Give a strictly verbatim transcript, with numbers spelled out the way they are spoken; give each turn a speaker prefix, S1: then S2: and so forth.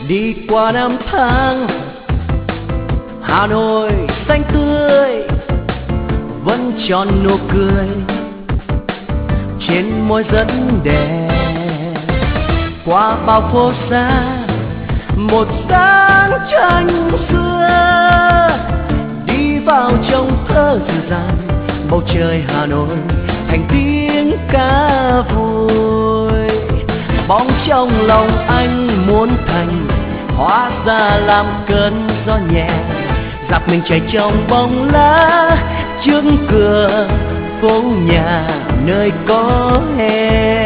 S1: Đi qua năm tháng Hà Nội xanh tươi vẫn tròn nụ cười trên môi rất đẹp. Qua bao phố xa một dáng tranh xưa đi vào trong thơ dịu dàng, bầu trời Hà Nội thành tiếng ca vui. Bóng trong lòng anh muốn thành hóa ra làm cơn gió nhẹ, dạt mình chạy trong bóng lá trước cửa phố nhà nơi có em.